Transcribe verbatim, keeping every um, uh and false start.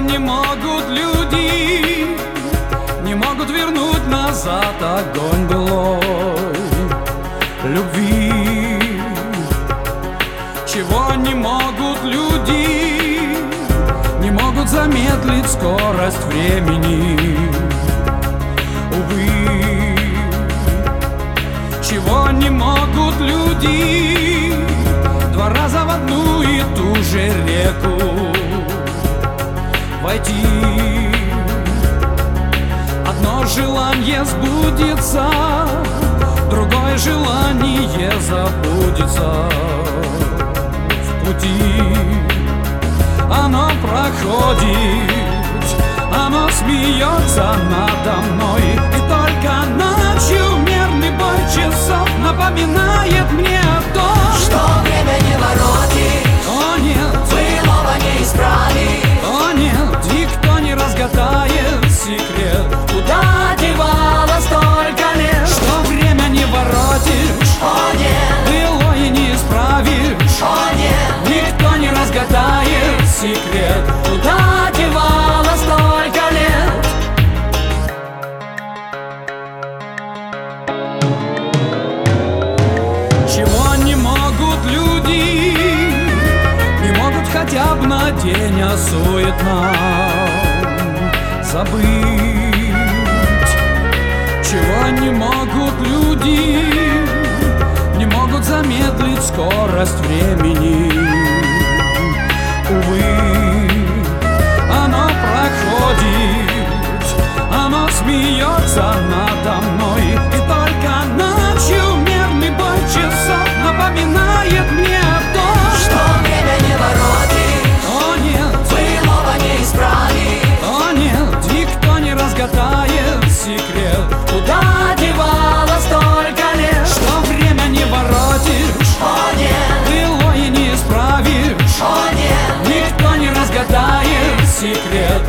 не могут люди, не могут вернуть назад огонь былой любви. Чего не могут люди, не могут замедлить скорость времени. Увы, чего не могут люди, два раза в одну и ту же реку войти. Одно желание сбудется, другое желание забудется в пути. Оно проходит, оно смеется надо мной, и только ночью мерный бой часов напоминает мне о том, что время не воротит, о нет, былого не исправить, о нет, никто не разгадает секрет, куда девалось столько лет, что время не воротишь, о нет, былое не исправишь, о нет, никто не разгадает секрет, куда девалось столько лет. Чего не могут люди, не могут хотя бы на день осуетно забыть. Чего не могут люди, не могут замедлить скорость времени. Увы, оно проходит, оно смеется надо мной, и только ночью мерный бой часов напоминает мне о том, что время не воротит, о нет, былого не исправить, о нет, никто не разгадает секрет, куда девалось столько лет, что время не воротишь, о нет, былое не исправишь, о нет, никто не разгадает секрет,